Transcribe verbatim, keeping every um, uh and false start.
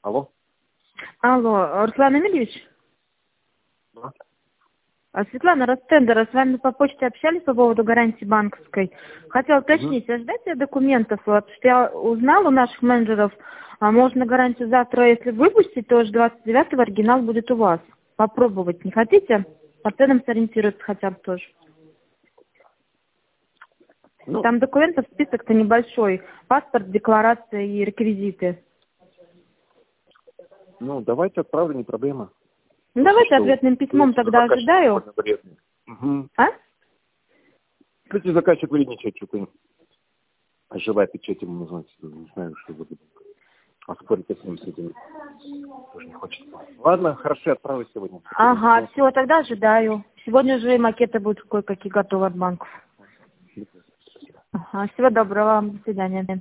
Алло. Алло, Руслан Эмильевич? Да. А, Светлана Ростендера, с вами по почте общались по поводу гарантии банковской. Хотела уточнить, а ждать документов? Вот, что я узнала у наших менеджеров, а можно гарантию завтра, если выпустить, то уже двадцать девятого оригинал будет у вас. Попробовать не хотите? По ценам сориентироваться хотя бы тоже. Ну, Там документов список-то небольшой. Паспорт, декларация и реквизиты. ну, давайте отправлю, не проблема. Ну, Просто давайте что ответным письмом видите, тогда заказчик ожидаю. довольно вредный. Угу. А? Кстати, заказчик вредничает, что-то оживает печать ему нужно, не знаю, что будет. А спорить с ним с этим тоже не хочется. Ладно, хорошо, отправлю сегодня. Ага, все, тогда ожидаю. Сегодня уже и макеты будут кое-какие готовы от банков. Ага, всего доброго вам, до свидания.